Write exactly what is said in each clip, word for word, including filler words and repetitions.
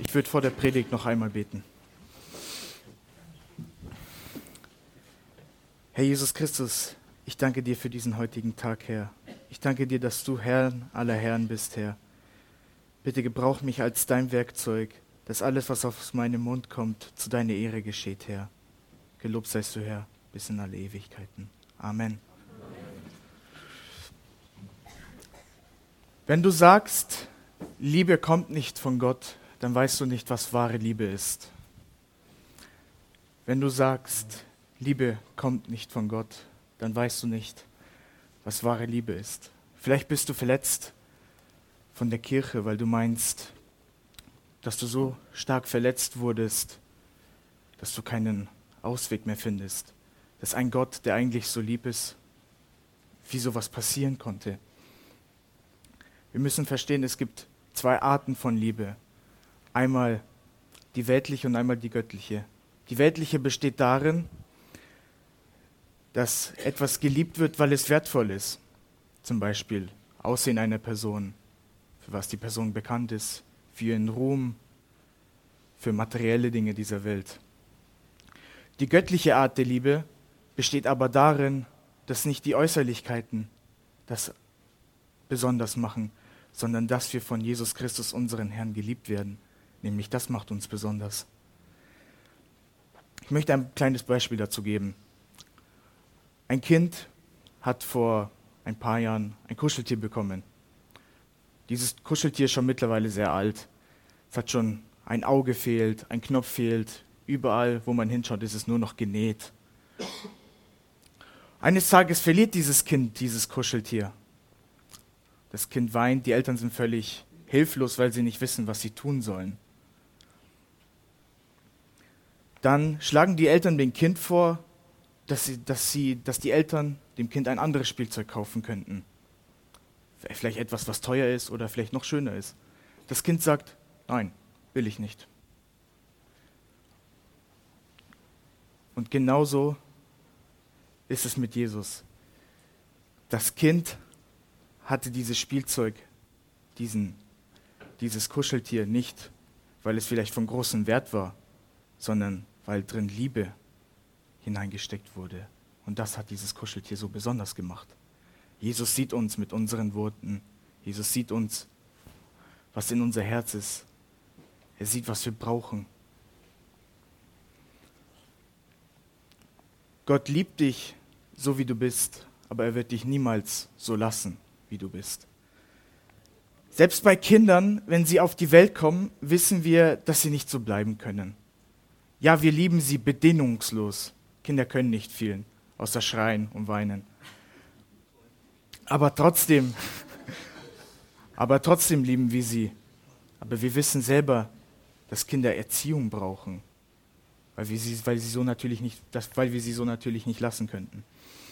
Ich würde vor der Predigt noch einmal beten. Herr Jesus Christus, ich danke dir für diesen heutigen Tag, Herr. Ich danke dir, dass du Herr aller Herren bist, Herr. Bitte gebrauch mich als dein Werkzeug, dass alles, was aus meinem Mund kommt, zu deiner Ehre geschieht, Herr. Gelobt seist du, Herr, bis in alle Ewigkeiten. Amen. Wenn du sagst, Liebe kommt nicht von Gott, dann weißt du nicht, was wahre Liebe ist. Wenn du sagst, Liebe kommt nicht von Gott, dann weißt du nicht, was wahre Liebe ist. Vielleicht bist du verletzt von der Kirche, weil du meinst, dass du so stark verletzt wurdest, dass du keinen Ausweg mehr findest. Dass ein Gott, der eigentlich so lieb ist, wie sowas passieren konnte. Wir müssen verstehen, es gibt zwei Arten von Liebe. Einmal die weltliche und einmal die göttliche. Die weltliche besteht darin, dass etwas geliebt wird, weil es wertvoll ist. Zum Beispiel Aussehen einer Person, für was die Person bekannt ist, für ihren Ruhm, für materielle Dinge dieser Welt. Die göttliche Art der Liebe besteht aber darin, dass nicht die Äußerlichkeiten das besonders machen, sondern dass wir von Jesus Christus, unseren Herrn, geliebt werden. Nämlich das macht uns besonders. Ich möchte ein kleines Beispiel dazu geben. Ein Kind hat vor ein paar Jahren ein Kuscheltier bekommen. Dieses Kuscheltier ist schon mittlerweile sehr alt. Es hat schon ein Auge fehlt, ein Knopf fehlt. Überall, wo man hinschaut, ist es nur noch genäht. Eines Tages verliert dieses Kind dieses Kuscheltier. Das Kind weint, die Eltern sind völlig hilflos, weil sie nicht wissen, was sie tun sollen. Dann schlagen die Eltern dem Kind vor, dass, sie, dass, sie, dass die Eltern dem Kind ein anderes Spielzeug kaufen könnten. Vielleicht etwas, was teuer ist oder vielleicht noch schöner ist. Das Kind sagt, nein, will ich nicht. Und genauso ist es mit Jesus. Das Kind hatte dieses Spielzeug, diesen, dieses Kuscheltier nicht, weil es vielleicht von großem Wert war, sondern weil drin Liebe hineingesteckt wurde. Und das hat dieses Kuscheltier so besonders gemacht. Jesus sieht uns mit unseren Worten. Jesus sieht uns, was in unser Herz ist. Er sieht, was wir brauchen. Gott liebt dich, so wie du bist, aber er wird dich niemals so lassen, wie du bist. Selbst bei Kindern, wenn sie auf die Welt kommen, wissen wir, dass sie nicht so bleiben können. Ja, wir lieben sie bedingungslos. Kinder können nicht viel, außer schreien und weinen. Aber trotzdem, aber trotzdem lieben wir sie. Aber wir wissen selber, dass Kinder Erziehung brauchen, weil wir sie, weil sie so natürlich nicht, das, weil wir sie so natürlich nicht lassen könnten.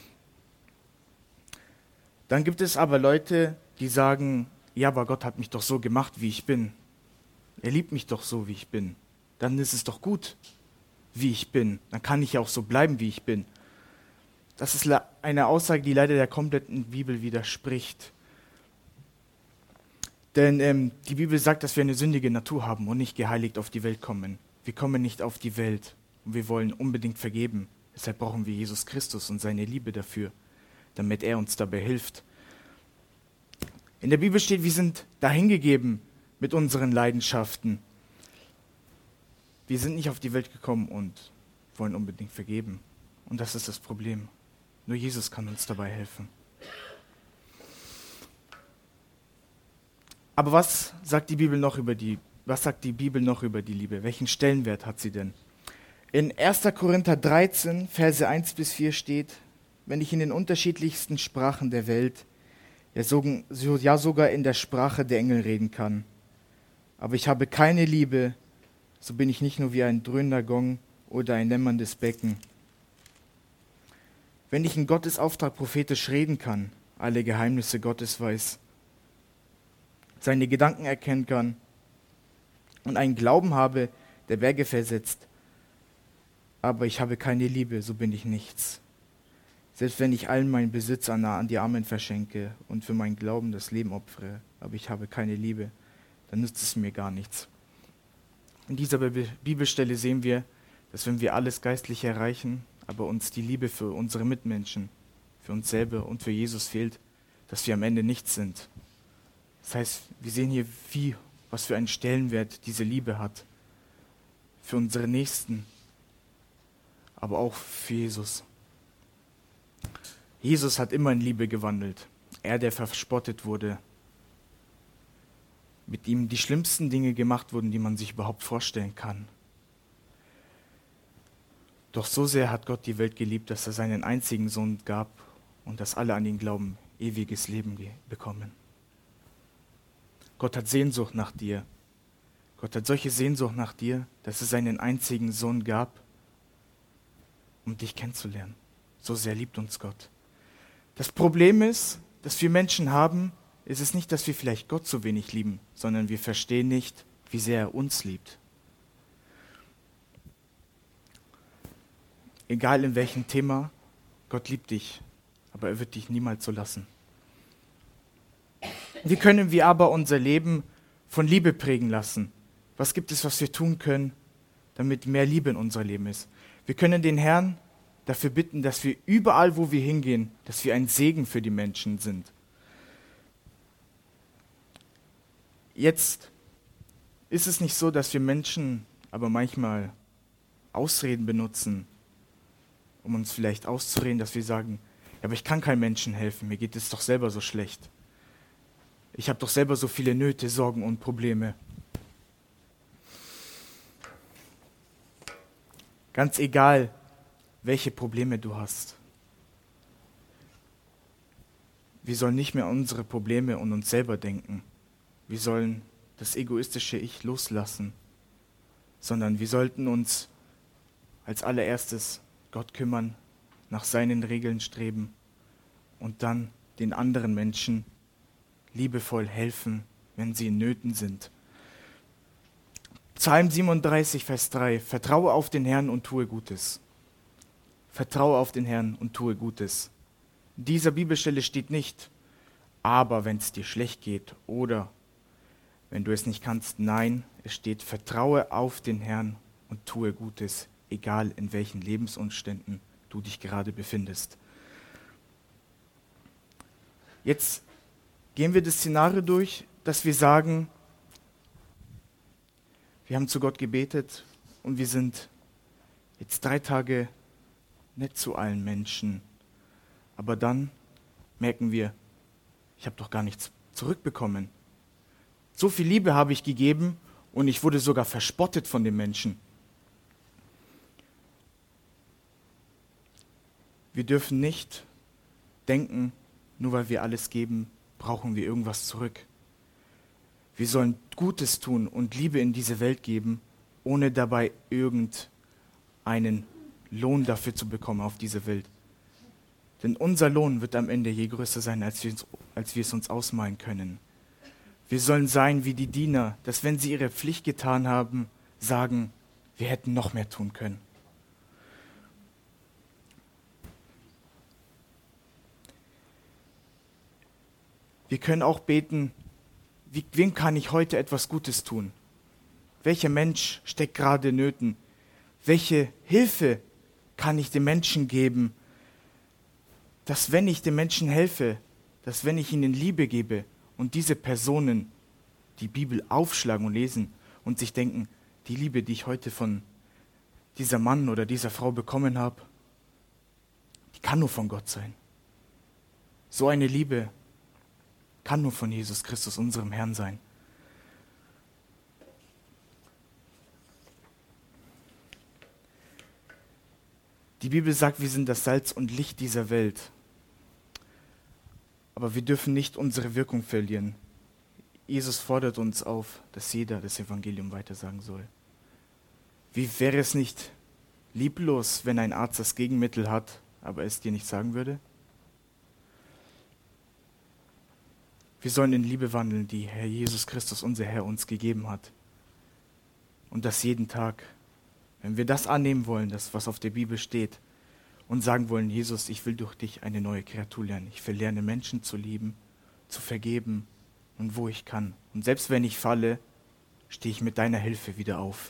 Dann gibt es aber Leute, die sagen, ja, aber Gott hat mich doch so gemacht, wie ich bin. Er liebt mich doch so, wie ich bin. Dann ist es doch gut, wie ich bin. Dann kann ich ja auch so bleiben, wie ich bin. Das ist eine Aussage, die leider der kompletten Bibel widerspricht. Denn ähm, die Bibel sagt, dass wir eine sündige Natur haben und nicht geheiligt auf die Welt kommen. Wir kommen nicht auf die Welt und wir wollen unbedingt vergeben. Deshalb brauchen wir Jesus Christus und seine Liebe dafür, damit er uns dabei hilft. In der Bibel steht, wir sind dahingegeben mit unseren Leidenschaften. Wir sind nicht auf die Welt gekommen und wollen unbedingt vergeben. Und das ist das Problem. Nur Jesus kann uns dabei helfen. Aber was sagt die Bibel noch über die, was sagt die Bibel noch über die Liebe? Welchen Stellenwert hat sie denn? In erster Korinther dreizehn, Verse eins bis vier steht, wenn ich in den unterschiedlichsten Sprachen der Welt, ja sogar in der Sprache der Engel reden kann, aber ich habe keine Liebe, so bin ich nicht nur wie ein dröhnender Gong oder ein dämmerndes Becken. Wenn ich in Gottes Auftrag prophetisch reden kann, alle Geheimnisse Gottes weiß, seine Gedanken erkennen kann und einen Glauben habe, der Berge versetzt, aber ich habe keine Liebe, so bin ich nichts. Selbst wenn ich allen meinen Besitz an, an die Armen verschenke und für meinen Glauben das Leben opfere, aber ich habe keine Liebe, dann nützt es mir gar nichts. In dieser Bibel- Bibelstelle sehen wir, dass wenn wir alles Geistliche erreichen, aber uns die Liebe für unsere Mitmenschen, für uns selber und für Jesus fehlt, dass wir am Ende nichts sind. Das heißt, wir sehen hier, wie, was für einen Stellenwert diese Liebe hat. Für unsere Nächsten, aber auch für Jesus. Jesus hat immer in Liebe gewandelt. Er, der verspottet wurde. Mit ihm die schlimmsten Dinge gemacht wurden, die man sich überhaupt vorstellen kann. Doch so sehr hat Gott die Welt geliebt, dass er seinen einzigen Sohn gab und dass alle an ihn glauben, ewiges Leben ge- bekommen. Gott hat Sehnsucht nach dir. Gott hat solche Sehnsucht nach dir, dass er seinen einzigen Sohn gab, um dich kennenzulernen. So sehr liebt uns Gott. Das Problem ist, dass wir Menschen haben, ist es nicht, dass wir vielleicht Gott so wenig lieben, sondern wir verstehen nicht, wie sehr er uns liebt. Egal in welchem Thema, Gott liebt dich, aber er wird dich niemals so lassen. Wie können wir aber unser Leben von Liebe prägen lassen? Was gibt es, was wir tun können, damit mehr Liebe in unser Leben ist? Wir können den Herrn dafür bitten, dass wir überall, wo wir hingehen, dass wir ein Segen für die Menschen sind. Jetzt ist es nicht so, dass wir Menschen aber manchmal Ausreden benutzen, um uns vielleicht auszureden, dass wir sagen, ja, aber ich kann keinem Menschen helfen, mir geht es doch selber so schlecht. Ich habe doch selber so viele Nöte, Sorgen und Probleme. Ganz egal, welche Probleme du hast. Wir sollen nicht mehr an unsere Probleme und uns selber denken. Wir sollen das egoistische Ich loslassen, sondern wir sollten uns als allererstes Gott kümmern, nach seinen Regeln streben und dann den anderen Menschen liebevoll helfen, wenn sie in Nöten sind. Psalm siebenunddreißig, Vers drei. Vertraue auf den Herrn und tue Gutes. Vertraue auf den Herrn und tue Gutes. In dieser Bibelstelle steht nicht, aber wenn es dir schlecht geht oder wenn du es nicht kannst. Nein, es steht, vertraue auf den Herrn und tue Gutes, egal in welchen Lebensumständen du dich gerade befindest. Jetzt gehen wir das Szenario durch, dass wir sagen, wir haben zu Gott gebetet und wir sind jetzt drei Tage nett zu allen Menschen. Aber dann merken wir, ich habe doch gar nichts zurückbekommen. So viel Liebe habe ich gegeben und ich wurde sogar verspottet von den Menschen. Wir dürfen nicht denken, nur weil wir alles geben, brauchen wir irgendwas zurück. Wir sollen Gutes tun und Liebe in diese Welt geben, ohne dabei irgendeinen Lohn dafür zu bekommen auf diese Welt. Denn unser Lohn wird am Ende je größer sein, als wir, als wir es uns ausmalen können. Wir sollen sein wie die Diener, dass wenn sie ihre Pflicht getan haben, sagen, wir hätten noch mehr tun können. Wir können auch beten, wie, wem kann ich heute etwas Gutes tun? Welcher Mensch steckt gerade in Nöten? Welche Hilfe kann ich dem Menschen geben, dass wenn ich dem Menschen helfe, dass wenn ich ihnen Liebe gebe und diese Personen die Bibel aufschlagen und lesen und sich denken, die Liebe, die ich heute von dieser Mann oder dieser Frau bekommen habe, die kann nur von Gott sein. So eine Liebe kann nur von Jesus Christus, unserem Herrn, sein. Die Bibel sagt, wir sind das Salz und Licht dieser Welt. Aber wir dürfen nicht unsere Wirkung verlieren. Jesus fordert uns auf, dass jeder das Evangelium weitersagen soll. Wie wäre es nicht lieblos, wenn ein Arzt das Gegenmittel hat, aber es dir nicht sagen würde? Wir sollen in Liebe wandeln, die Herr Jesus Christus, unser Herr, uns gegeben hat. Und das jeden Tag. Wenn wir das annehmen wollen, das, was auf der Bibel steht, und sagen wollen, Jesus, ich will durch dich eine neue Kreatur lernen. Ich will lernen, Menschen zu lieben, zu vergeben und wo ich kann. Und selbst wenn ich falle, stehe ich mit deiner Hilfe wieder auf.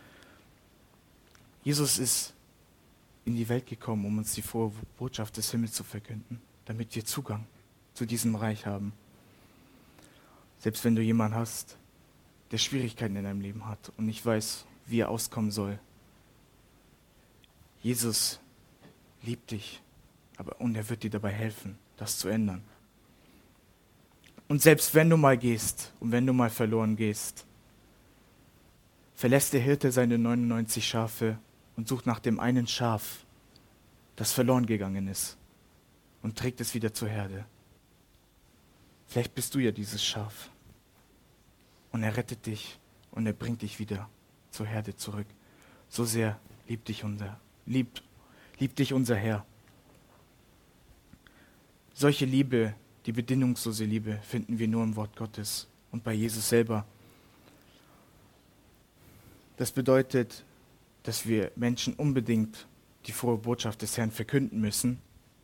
Jesus ist in die Welt gekommen, um uns die frohe Botschaft des Himmels zu verkünden, damit wir Zugang zu diesem Reich haben. Selbst wenn du jemanden hast, der Schwierigkeiten in deinem Leben hat und nicht weiß, wie er auskommen soll. Jesus liebt dich, aber und er wird dir dabei helfen, das zu ändern. Und selbst wenn du mal gehst und wenn du mal verloren gehst, verlässt der Hirte seine neunundneunzig Schafe und sucht nach dem einen Schaf, das verloren gegangen ist, und trägt es wieder zur Herde. Vielleicht bist du ja dieses Schaf. Und er rettet dich und er bringt dich wieder zur Herde zurück. So sehr liebt dich unser, liebt, liebt dich unser Herr. Solche Liebe, die bedingungslose Liebe, finden wir nur im Wort Gottes und bei Jesus selber. Das bedeutet, dass wir Menschen unbedingt die frohe Botschaft des Herrn verkünden müssen.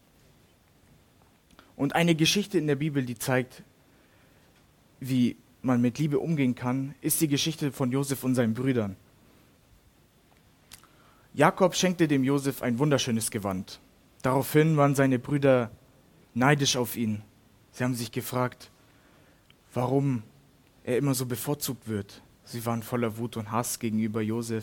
Und eine Geschichte in der Bibel, die zeigt, wie man mit Liebe umgehen kann, ist die Geschichte von Josef und seinen Brüdern. Jakob schenkte dem Josef ein wunderschönes Gewand. Daraufhin waren seine Brüder neidisch auf ihn. Sie haben sich gefragt, warum er immer so bevorzugt wird. Sie waren voller Wut und Hass gegenüber Josef.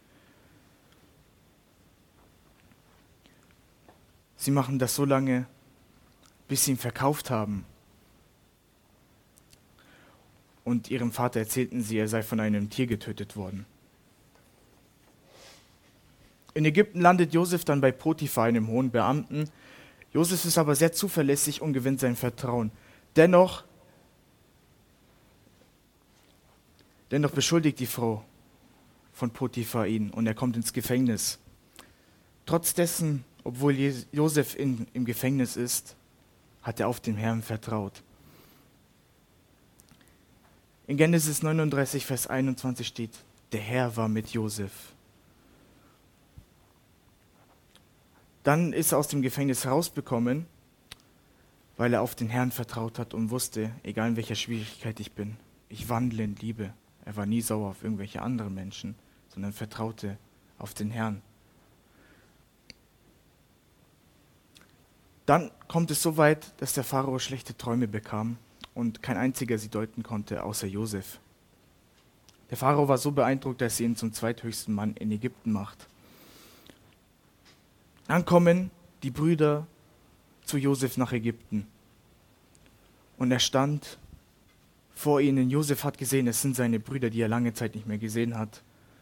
Sie machen das so lange, bis sie ihn verkauft haben. Und ihrem Vater erzählten sie, er sei von einem Tier getötet worden. In Ägypten landet Josef dann bei Potiphar, einem hohen Beamten. Josef ist aber sehr zuverlässig und gewinnt sein Vertrauen. Dennoch, dennoch beschuldigt die Frau von Potiphar ihn und er kommt ins Gefängnis. Trotz dessen, obwohl Josef in, im Gefängnis ist, hat er auf den Herrn vertraut. In Genesis neununddreißig, Vers einundzwanzig steht, der Herr war mit Josef. Dann ist er aus dem Gefängnis herausbekommen, weil er auf den Herrn vertraut hat und wusste, egal in welcher Schwierigkeit ich bin, ich wandle in Liebe. Er war nie sauer auf irgendwelche anderen Menschen, sondern vertraute auf den Herrn. Dann kommt es so weit, dass der Pharao schlechte Träume bekam und kein einziger sie deuten konnte, außer Josef. Der Pharao war so beeindruckt, dass er ihn zum zweithöchsten Mann in Ägypten macht. Dann kommen die Brüder zu Josef nach Ägypten. Und er stand vor ihnen. Josef hat gesehen, es sind seine Brüder, die er lange Zeit nicht mehr gesehen hat.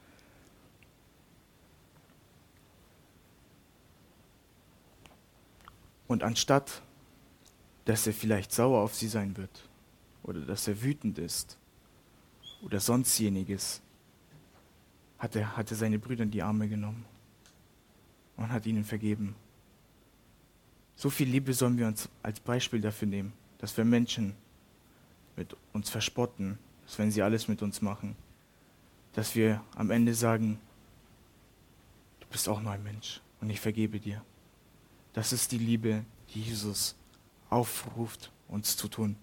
Und anstatt, dass er vielleicht sauer auf sie sein wird oder dass er wütend ist oder sonstjeniges, hat er, hat er seine Brüder in die Arme genommen und hat ihnen vergeben. So viel Liebe sollen wir uns als Beispiel dafür nehmen, dass wir Menschen mit uns verspotten, dass wenn sie alles mit uns machen, dass wir am Ende sagen, du bist auch nur ein Mensch und ich vergebe dir. Das ist die Liebe, die Jesus aufruft, uns zu tun.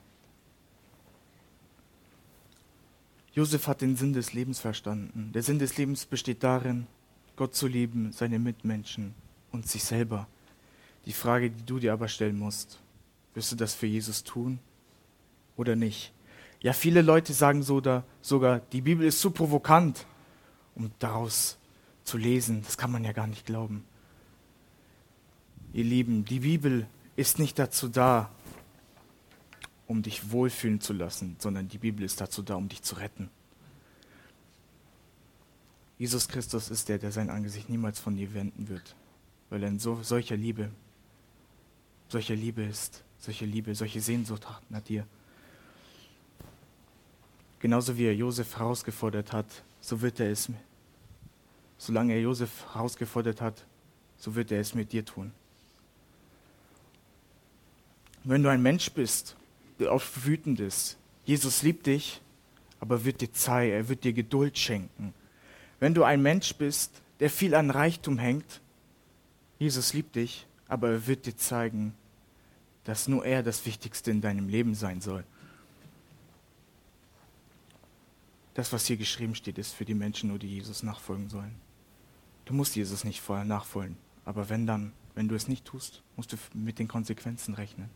Josef hat den Sinn des Lebens verstanden. Der Sinn des Lebens besteht darin, Gott zu lieben, seine Mitmenschen und sich selber. Die Frage, die du dir aber stellen musst, wirst du das für Jesus tun oder nicht? Ja, viele Leute sagen so da, sogar, die Bibel ist zu provokant, um daraus zu lesen. Das kann man ja gar nicht glauben. Ihr Lieben, die Bibel ist nicht dazu da, um dich wohlfühlen zu lassen, sondern die Bibel ist dazu da, um dich zu retten. Jesus Christus ist der, der sein Angesicht niemals von dir wenden wird, weil er in so, solcher Liebe, solcher Liebe ist, solche Liebe, solche Sehnsucht hat nach dir. Genauso wie er Josef herausgefordert hat, so wird er es, solange er Josef herausgefordert hat, so wird er es mit dir tun. Wenn du ein Mensch bist, der oft wütend ist, Jesus liebt dich, aber wird dir Zeit, er wird dir Geduld schenken. Wenn du ein Mensch bist, der viel an Reichtum hängt, Jesus liebt dich, aber er wird dir zeigen, dass nur er das Wichtigste in deinem Leben sein soll. Das, was hier geschrieben steht, ist für die Menschen nur, die Jesus nachfolgen sollen. Du musst Jesus nicht vorher nachfolgen, aber wenn dann, wenn du es nicht tust, musst du mit den Konsequenzen rechnen.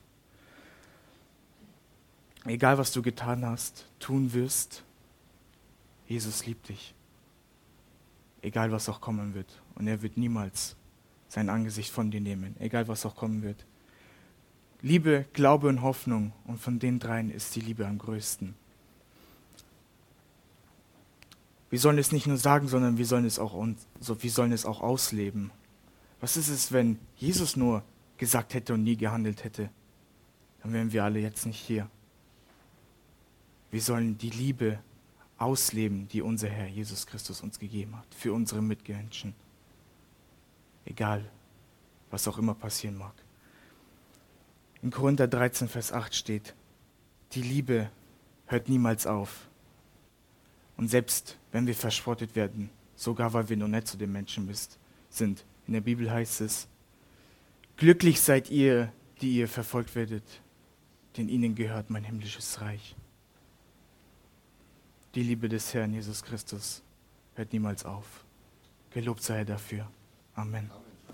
Egal, was du getan hast, tun wirst, Jesus liebt dich. Egal, was auch kommen wird. Und er wird niemals sein Angesicht von dir nehmen, egal, was auch kommen wird. Liebe, Glaube und Hoffnung, und von den dreien ist die Liebe am größten. Wir sollen es nicht nur sagen, sondern wir sollen es auch, so, wir sollen es auch ausleben. Was ist es, wenn Jesus nur gesagt hätte und nie gehandelt hätte? Dann wären wir alle jetzt nicht hier. Wir sollen die Liebe ausleben, die unser Herr Jesus Christus uns gegeben hat, für unsere Mitmenschen. Egal, was auch immer passieren mag. In Korinther dreizehn, Vers acht steht, die Liebe hört niemals auf. Und selbst wenn wir verspottet werden, sogar weil wir noch nicht zu den Menschen bist, sind, in der Bibel heißt es, glücklich seid ihr, die ihr verfolgt werdet, denn ihnen gehört mein himmlisches Reich. Die Liebe des Herrn Jesus Christus hört niemals auf. Gelobt sei er dafür. Amen.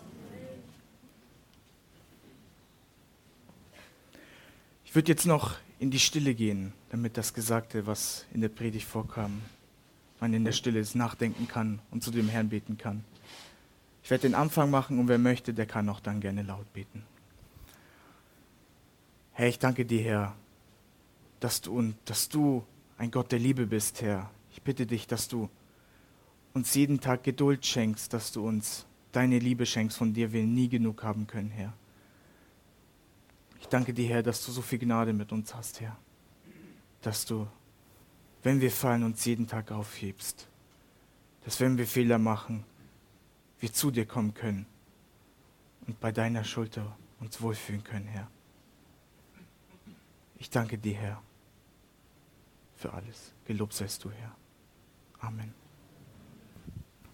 Ich würde jetzt noch in die Stille gehen, damit das Gesagte, was in der Predigt vorkam, man in der Stille nachdenken kann und zu dem Herrn beten kann. Ich werde den Anfang machen und wer möchte, der kann auch dann gerne laut beten. Herr, ich danke dir, Herr, dass du, und, dass du ein Gott der Liebe bist, Herr. Ich bitte dich, dass du uns jeden Tag Geduld schenkst, dass du uns deine Liebe schenkst, von der wir nie genug haben können, Herr. Ich danke dir, Herr, dass du so viel Gnade mit uns hast, Herr. Dass du, wenn wir fallen, uns jeden Tag aufhebst. Dass, wenn wir Fehler machen, wir zu dir kommen können und bei deiner Schulter uns wohlfühlen können, Herr. Ich danke dir, Herr, für alles. Gelobt seist du, Herr. Amen.